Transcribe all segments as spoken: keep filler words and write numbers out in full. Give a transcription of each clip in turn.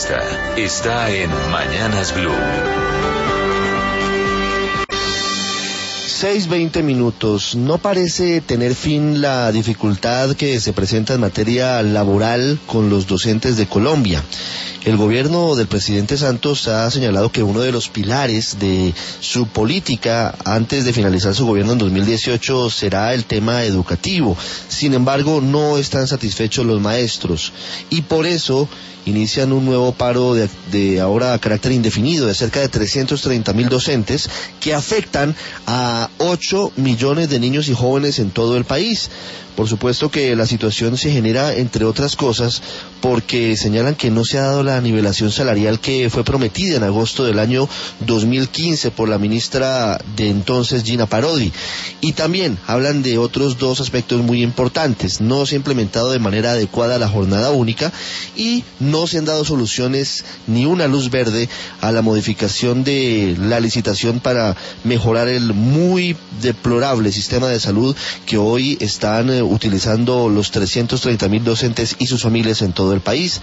Esta está en Mañanas Blue. seis veinte minutos. No parece tener fin la dificultad que se presenta en materia laboral con los docentes de Colombia. El gobierno del presidente Santos ha señalado que uno de los pilares de su política antes de finalizar su gobierno en dos mil dieciocho será el tema educativo. Sin embargo, no están satisfechos los maestros y por eso inician un nuevo paro de, de ahora a carácter indefinido de cerca de trescientos treinta mil docentes que afectan a ocho millones de niños y jóvenes en todo el país. Por supuesto que la situación se genera, entre otras cosas, porque señalan que no se ha dado la nivelación salarial que fue prometida en agosto del año dos mil quince por la ministra de entonces, Gina Parodi. Y también hablan de otros dos aspectos muy importantes. No se ha implementado de manera adecuada la jornada única y no se han dado soluciones ni una luz verde a la modificación de la licitación para mejorar el muy deplorable sistema de salud que hoy están eh, utilizando los trescientos treinta mil docentes y sus familias en todo el país.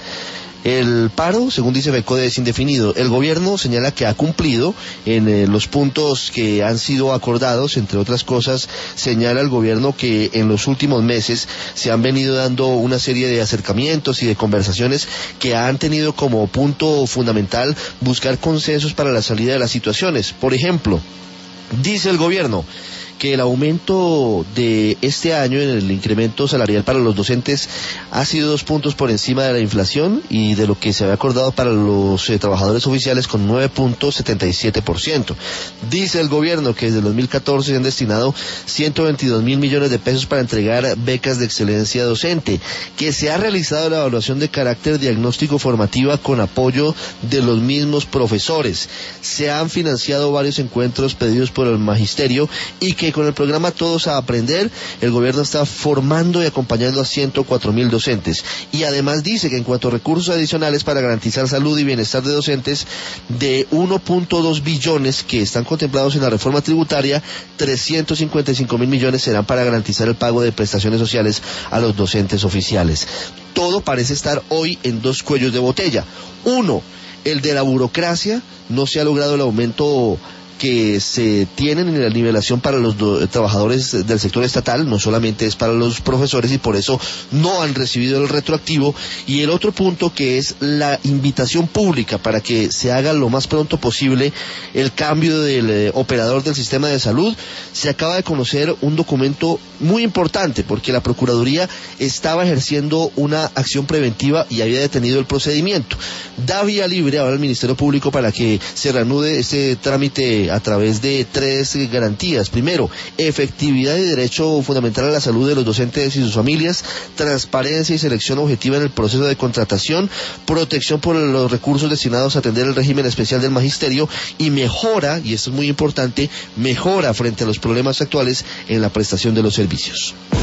El paro, según dice FECODE, es indefinido. El gobierno señala que ha cumplido en eh, los puntos que han sido acordados. Entre otras cosas, señala el gobierno que en los últimos meses se han venido dando una serie de acercamientos y de conversaciones que han tenido como punto fundamental buscar consensos para la salida de las situaciones. Por ejemplo, dice el gobierno que el aumento de este año en el incremento salarial para los docentes ha sido dos puntos por encima de la inflación y de lo que se había acordado para los eh, trabajadores oficiales con nueve punto setenta y siete por ciento. Dice el gobierno que desde el dos mil catorce se han destinado ciento veintidós mil millones de pesos para entregar becas de excelencia docente, que se ha realizado la evaluación de carácter diagnóstico formativa con apoyo de los mismos profesores. Se han financiado varios encuentros pedidos por el magisterio y que con el programa Todos a Aprender, el gobierno está formando y acompañando a ciento cuatro mil docentes. Y además dice que en cuanto a recursos adicionales para garantizar salud y bienestar de docentes, de uno punto dos billones que están contemplados en la reforma tributaria, trescientos cincuenta y cinco mil millones serán para garantizar el pago de prestaciones sociales a los docentes oficiales. Todo parece estar hoy en dos cuellos de botella. Uno, el de la burocracia. No se ha logrado el aumento que se tienen en la nivelación para los do, trabajadores del sector estatal, no solamente es para los profesores y por eso no han recibido el retroactivo. Y el otro punto, que es la invitación pública para que se haga lo más pronto posible el cambio del eh, operador del sistema de salud. Se acaba de conocer un documento muy importante porque la Procuraduría estaba ejerciendo una acción preventiva y había detenido el procedimiento. Da vía libre ahora al Ministerio Público para que se reanude este trámite a través de tres garantías. Primero, efectividad y derecho fundamental a la salud de los docentes y sus familias, transparencia y selección objetiva en el proceso de contratación, protección por los recursos destinados a atender el régimen especial del magisterio y mejora, y esto es muy importante, mejora frente a los problemas actuales en la prestación de los servicios.